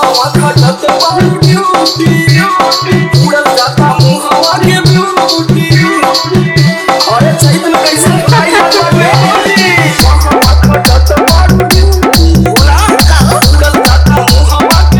हवा खटत बारू ड्यूटी उड़ल जाता मुहवा के ब्यूटी अरे चैत में कैसे खाई जावे हवा खटत बारू ड्यूटी उड़ल जाता मुहवा के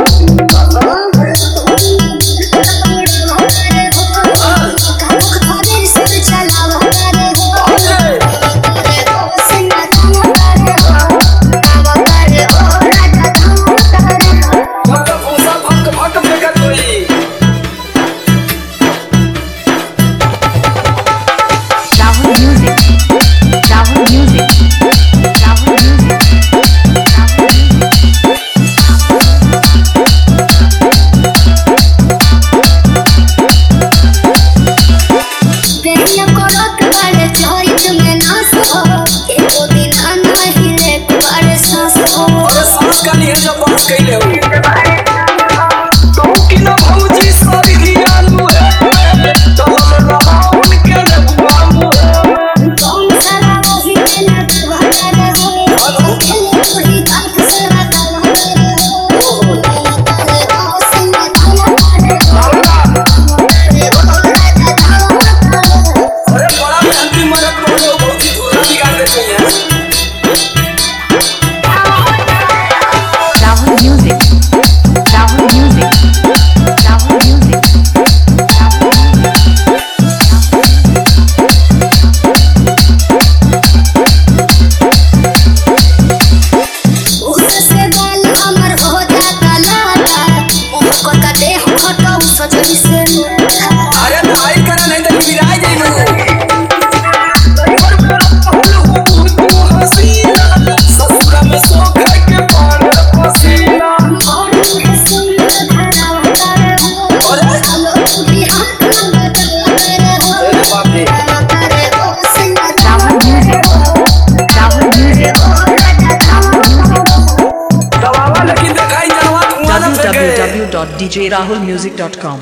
www.djrahulmusic.com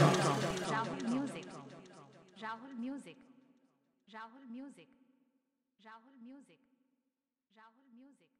Rahul Music